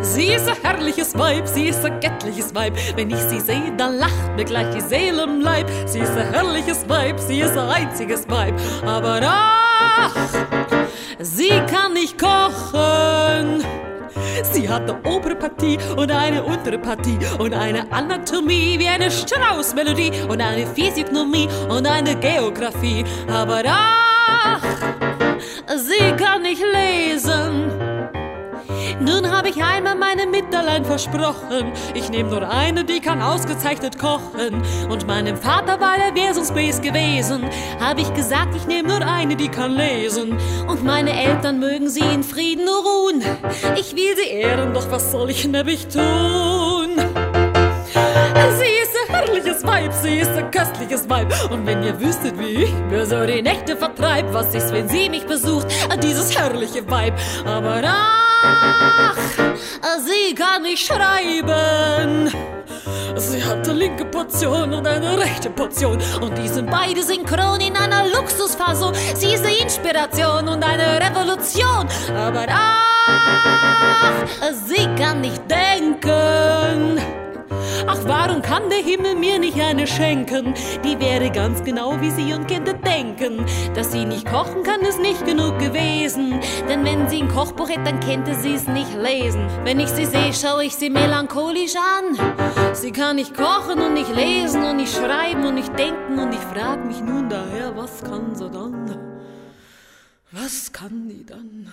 Sie ist ein herrliches Weib, sie ist ein göttliches Weib. Wenn ich sie sehe, dann lacht mir gleich die Seele im Leib. Sie ist ein herrliches Weib, sie ist ein einziges Weib. Aber ach, sie kann nicht kochen. Sie hat eine obere Partie und eine untere Partie und eine Anatomie wie eine Straußmelodie und eine Physiognomie und eine Geografie. Aber ach, sie kann nicht lesen. Nun habe ich einmal meinem Mitterlein versprochen, ich nehme nur eine, die kann ausgezeichnet kochen. Und meinem Vater, weil er wär so space gewesen, habe ich gesagt, ich nehme nur eine, die kann lesen. Und meine Eltern mögen sie in Frieden nur ruhen. Ich will sie ehren, doch was soll ich nämlich tun? Sie ist ein herrliches Weib, sie ist ein köstliches Weib. Und wenn ihr wüsstet, wie ich mir so die Nächte vertreib, was ist, wenn sie mich besucht, dieses herrliche Weib. Aber ach, sie kann nicht schreiben. Sie hat eine linke Portion und eine rechte Portion und die sind beide synchron in einer Luxusfassung. Sie ist eine Inspiration und eine Revolution. Aber ach, sie kann nicht denken. Ach, warum kann der Himmel mir nicht eine schenken? Die wäre ganz genau wie sie und Kinder denken. Dass sie nicht kochen kann, ist nicht genug gewesen. Denn wenn sie ein Kochbuch hätte, dann könnte sie es nicht lesen. Wenn ich sie sehe, schaue ich sie melancholisch an. Sie kann nicht kochen und nicht lesen und nicht schreiben und nicht denken. Und ich frage mich nun daher, was kann sie dann? Was kann die dann?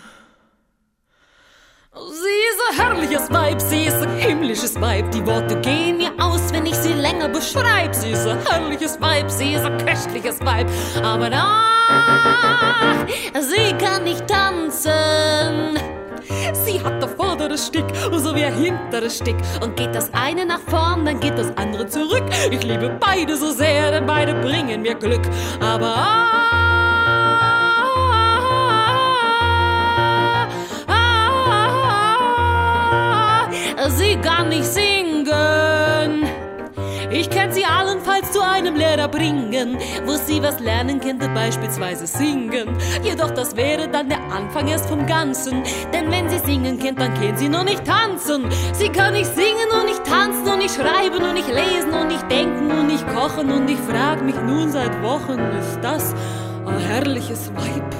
Sie ist ein herrliches Weib, sie ist ein himmlisches Weib. Die Worte gehen mir aus, wenn ich sie länger beschreib. Sie ist ein herrliches Weib, sie ist ein köstliches Weib. Aber ach, sie kann nicht tanzen. Sie hat ein vorderes Stück und so wie ein hinteres Stück. Und geht das eine nach vorn, dann geht das andere zurück. Ich liebe beide so sehr, denn beide bringen mir Glück. Aber sie kann nicht singen. Ich kann sie allenfalls zu einem Lehrer bringen, wo sie was lernen könnte, beispielsweise singen. Jedoch das wäre dann der Anfang erst vom Ganzen. Denn wenn sie singen kennt, dann kennt sie noch nicht tanzen. Sie kann nicht singen und nicht tanzen und nicht schreiben und nicht lesen und nicht denken und nicht kochen. Und ich frag mich nun seit Wochen, ist das ein herrliches Weib?